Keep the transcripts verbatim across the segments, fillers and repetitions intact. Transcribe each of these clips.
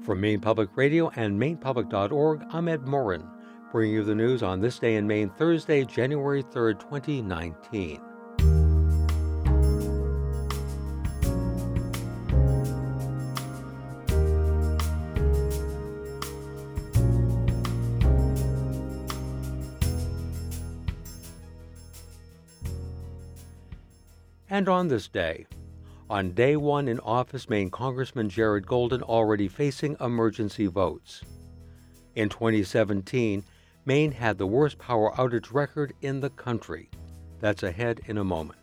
From Maine Public Radio and Maine Public dot org, I'm Ed Morin, bringing you the news on this day in Maine, Thursday, January third, twenty nineteen. And on this day, on day one in office, Maine Congressman Jared Golden already facing emergency votes. In twenty seventeen, Maine had the worst power outage record in the country. That's ahead in a moment.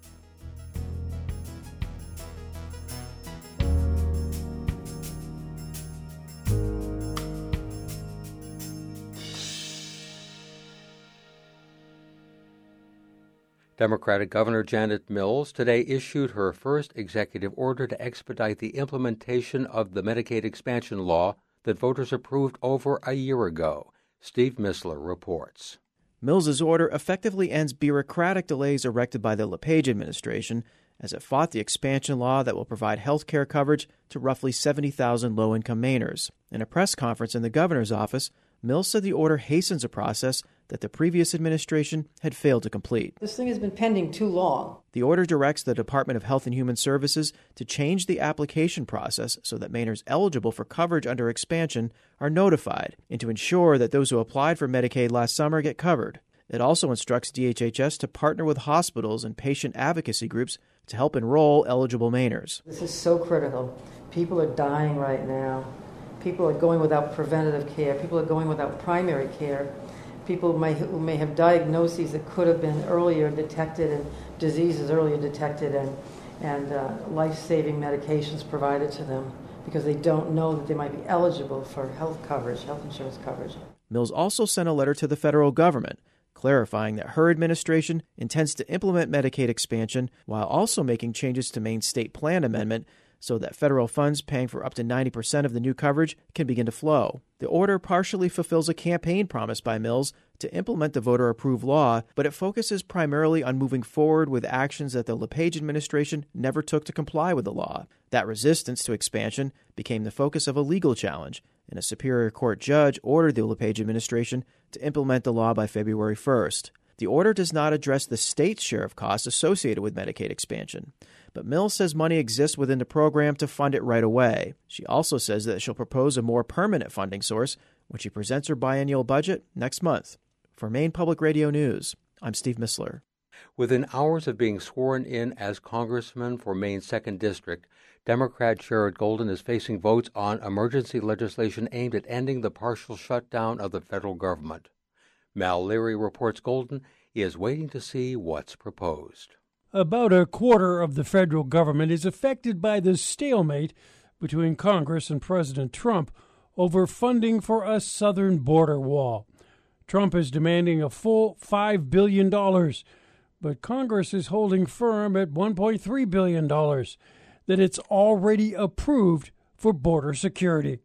Democratic Governor Janet Mills today issued her first executive order to expedite the implementation of the Medicaid expansion law that voters approved over a year ago. Steve Missler reports. Mills's order effectively ends bureaucratic delays erected by the LePage administration as it fought the expansion law that will provide health care coverage to roughly seventy thousand low-income Mainers. In a press conference in the governor's office, Mills said the order hastens a process that the previous administration had failed to complete. This thing has been pending too long. The order directs the Department of Health and Human Services to change the application process so that Mainers eligible for coverage under expansion are notified, and to ensure that those who applied for Medicaid last summer get covered. It also instructs D H H S to partner with hospitals and patient advocacy groups to help enroll eligible Mainers. This is so critical. People are dying right now. People are going without preventative care. People are going without primary care. People may, who may have diagnoses that could have been earlier detected and diseases earlier detected and, and uh, life-saving medications provided to them because they don't know that they might be eligible for health coverage, health insurance coverage. Mills also sent a letter to the federal government clarifying that her administration intends to implement Medicaid expansion while also making changes to Maine's state plan amendment so that federal funds paying for up to ninety percent of the new coverage can begin to flow. The order partially fulfills a campaign promise by Mills to implement the voter-approved law, but it focuses primarily on moving forward with actions that the LePage administration never took to comply with the law. That resistance to expansion became the focus of a legal challenge, and a Superior Court judge ordered the LePage administration to implement the law by February first. The order does not address the state's share of costs associated with Medicaid expansion, but Mills says money exists within the program to fund it right away. She also says that she'll propose a more permanent funding source when she presents her biennial budget next month. For Maine Public Radio News, I'm Steve Missler. Within hours of being sworn in as congressman for Maine's second District, Democrat Jared Golden is facing votes on emergency legislation aimed at ending the partial shutdown of the federal government. Mal Leary reports Golden is waiting to see what's proposed. About a quarter of the federal government is affected by the stalemate between Congress and President Trump over funding for a southern border wall. Trump is demanding a full five billion dollars, but Congress is holding firm at one point three billion dollars, that it's already approved for border security.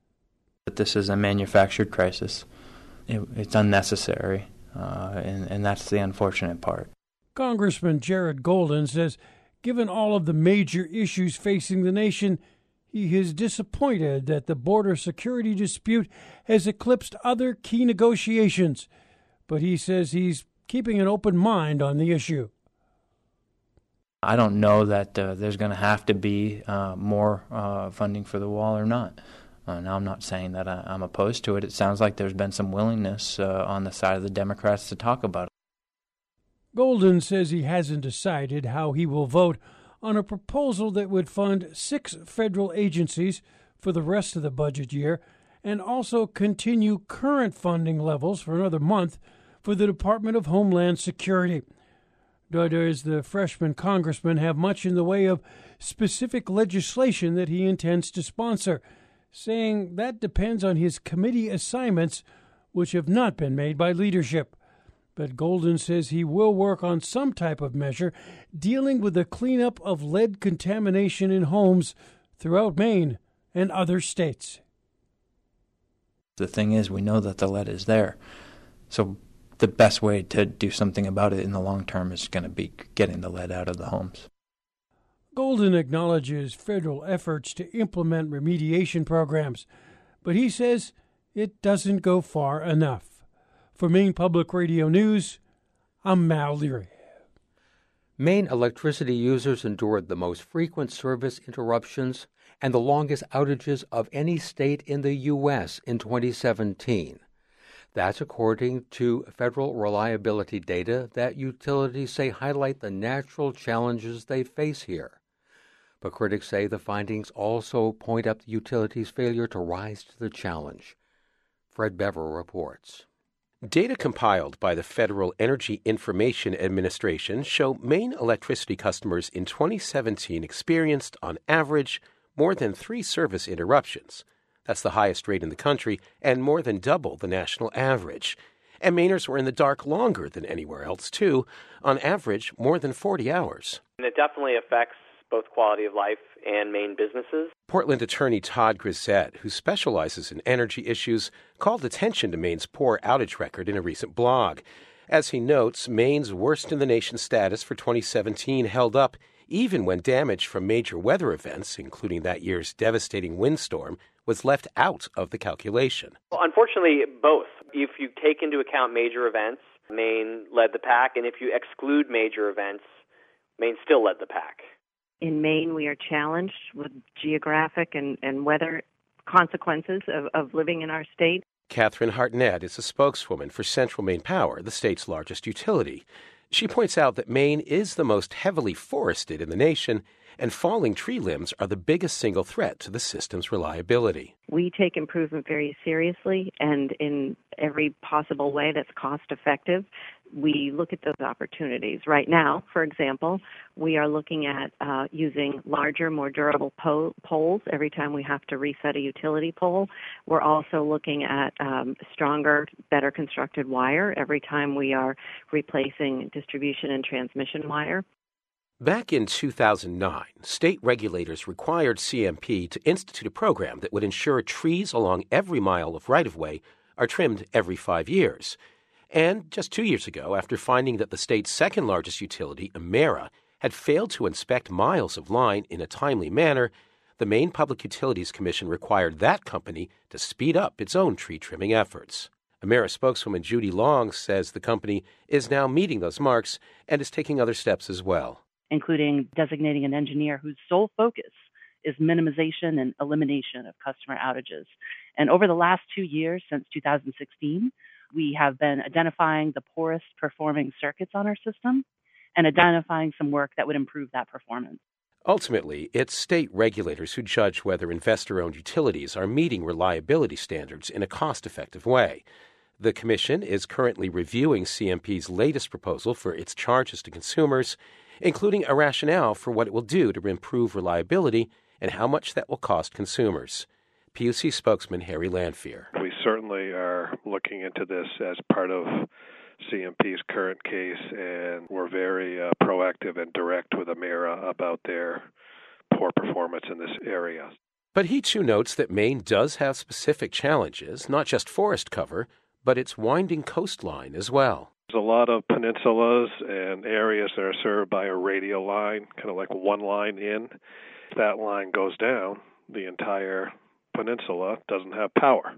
This is a manufactured crisis. It, it's unnecessary, uh, and, and that's the unfortunate part. Congressman Jared Golden says, given all of the major issues facing the nation, he is disappointed that the border security dispute has eclipsed other key negotiations, but he says he's keeping an open mind on the issue. I don't know that uh, there's going to have to be uh, more uh, funding for the wall or not. Uh, now, I'm not saying that I, I'm opposed to it. It sounds like there's been some willingness uh, on the side of the Democrats to talk about it. Golden says he hasn't decided how he will vote on a proposal that would fund six federal agencies for the rest of the budget year and also continue current funding levels for another month for the Department of Homeland Security. Nor does the freshman congressman have much in the way of specific legislation that he intends to sponsor, saying that depends on his committee assignments, which have not been made by leadership. But Golden says he will work on some type of measure dealing with the cleanup of lead contamination in homes throughout Maine and other states. The thing is, we know that the lead is there. So the best way to do something about it in the long term is going to be getting the lead out of the homes. Golden acknowledges federal efforts to implement remediation programs, but he says it doesn't go far enough. For Maine Public Radio News, I'm Mal Leary. Maine electricity users endured the most frequent service interruptions and the longest outages of any state in the U S in twenty seventeen. That's according to federal reliability data that utilities say highlight the natural challenges they face here. But critics say the findings also point up the utilities' failure to rise to the challenge. Fred Bever reports. Data compiled by the Federal Energy Information Administration show Maine electricity customers in twenty seventeen experienced, on average, more than three service interruptions. That's the highest rate in the country and more than double the national average. And Mainers were in the dark longer than anywhere else, too, on average more than forty hours. And it definitely affects both quality of life and Maine businesses. Portland attorney Todd Grisette, who specializes in energy issues, called attention to Maine's poor outage record in a recent blog. As he notes, Maine's worst-in-the-nation status for twenty seventeen held up even when damage from major weather events, including that year's devastating windstorm, was left out of the calculation. Well, unfortunately, both. If you take into account major events, Maine led the pack, and if you exclude major events, Maine still led the pack. In Maine, we are challenged with geographic and, and weather consequences of, of living in our state. Catherine Hartnett is a spokeswoman for Central Maine Power, the state's largest utility. She points out that Maine is the most heavily forested in the nation, and falling tree limbs are the biggest single threat to the system's reliability. We take improvement very seriously, and in every possible way that's cost-effective, we look at those opportunities. Right now, for example, we are looking at uh, using larger, more durable po- poles every time we have to reset a utility pole. We're also looking at um, stronger, better constructed wire every time we are replacing distribution and transmission wire. Back in two thousand nine, state regulators required C M P to institute a program that would ensure trees along every mile of right-of-way are trimmed every five years. And just two years ago, after finding that the state's second-largest utility, Emera, had failed to inspect miles of line in a timely manner, the Maine Public Utilities Commission required that company to speed up its own tree trimming efforts. Emera spokeswoman Judy Long says the company is now meeting those marks and is taking other steps as well, including designating an engineer whose sole focus is minimization and elimination of customer outages. And over the last two years, since two thousand sixteen, we have been identifying the poorest performing circuits on our system and identifying some work that would improve that performance. Ultimately, it's state regulators who judge whether investor-owned utilities are meeting reliability standards in a cost-effective way. The Commission is currently reviewing C M P's latest proposal for its charges to consumers, including a rationale for what it will do to improve reliability and how much that will cost consumers. P U C spokesman Harry Lanphier. We certainly are looking into this as part of C M P's current case, and we're very uh, proactive and direct with Emera about their poor performance in this area. But he too notes that Maine does have specific challenges, not just forest cover, but its winding coastline as well. There's a lot of peninsulas and areas that are served by a radial line, kind of like one line in. If that line goes down, the entire peninsula doesn't have power.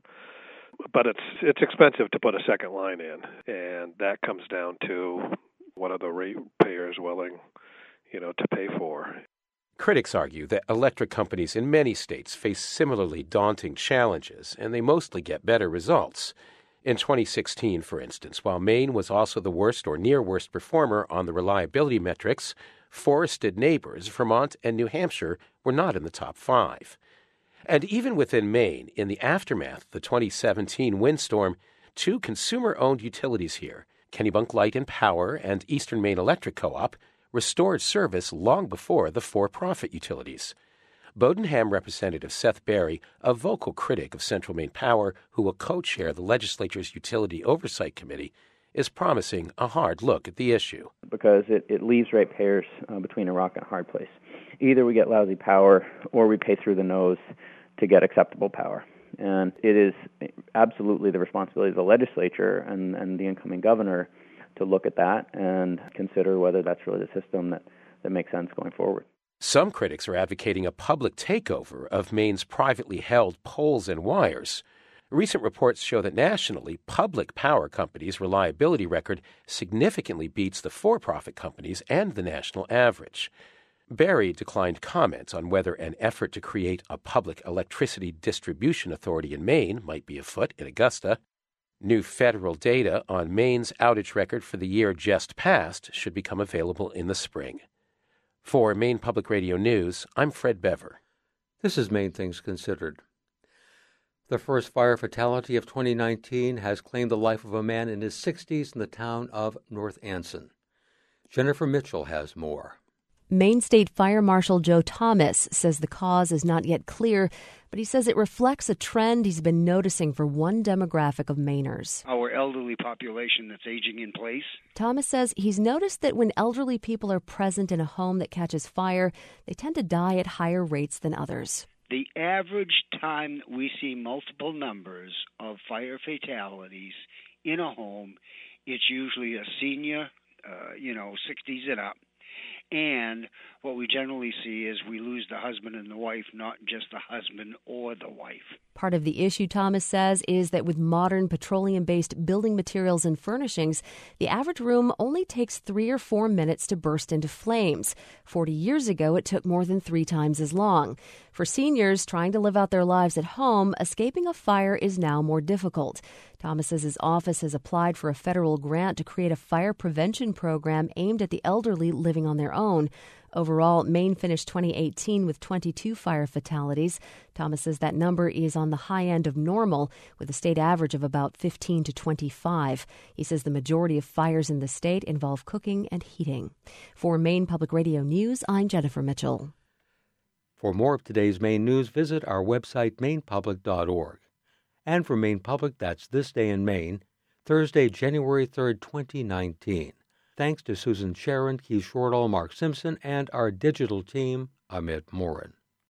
But it's it's expensive to put a second line in, and that comes down to what are the ratepayers willing, you know, to pay for. Critics argue that electric companies in many states face similarly daunting challenges, and they mostly get better results. In twenty sixteen, for instance, while Maine was also the worst or near worst performer on the reliability metrics, forested neighbors, Vermont and New Hampshire, were not in the top five. And even within Maine, in the aftermath of the twenty seventeen windstorm, two consumer-owned utilities here, Kennebunk Light and Power and Eastern Maine Electric Co-op, restored service long before the for-profit utilities. Bodenham Representative Seth Berry, a vocal critic of Central Maine Power, who will co-chair the legislature's Utility Oversight Committee, is promising a hard look at the issue. Because it, it leaves ratepayers uh, between a rock and a hard place. Either we get lousy power or we pay through the nose to get acceptable power. And it is absolutely the responsibility of the legislature and, and the incoming governor to look at that and consider whether that's really the system that, that makes sense going forward. Some critics are advocating a public takeover of Maine's privately held poles and wires. Recent reports show that nationally, public power companies' reliability record significantly beats the for-profit companies and the national average. Barry declined comment on whether an effort to create a public electricity distribution authority in Maine might be afoot in Augusta. New federal data on Maine's outage record for the year just passed should become available in the spring. For Maine Public Radio News, I'm Fred Bever. This is Maine Things Considered. The first fire fatality of twenty nineteen has claimed the life of a man in his sixties in the town of North Anson. Jennifer Mitchell has more. Maine State Fire Marshal Joe Thomas says the cause is not yet clear, but he says it reflects a trend he's been noticing for one demographic of Mainers. Our elderly population that's aging in place. Thomas says he's noticed that when elderly people are present in a home that catches fire, they tend to die at higher rates than others. The average time that we see multiple numbers of fire fatalities in a home, it's usually a senior, uh, you know, sixties and up. And what we generally see is we lose the husband and the wife, not just the husband or the wife. Part of the issue, Thomas says, is that with modern petroleum-based building materials and furnishings, the average room only takes three or four minutes to burst into flames. Forty years ago, it took more than three times as long. For seniors trying to live out their lives at home, escaping a fire is now more difficult. Thomas says his office has applied for a federal grant to create a fire prevention program aimed at the elderly living on their own. Overall, Maine finished twenty eighteen with twenty-two fire fatalities. Thomas says that number is on the high end of normal, with a state average of about fifteen to twenty-five. He says the majority of fires in the state involve cooking and heating. For Maine Public Radio News, I'm Jennifer Mitchell. For more of today's Maine news, visit our website, maine public dot org. And for Maine Public, that's This Day in Maine, Thursday, January third, twenty nineteen. Thanks to Susan Sharon, Keith Shortall, Mark Simpson, and our digital team, Amit Morin.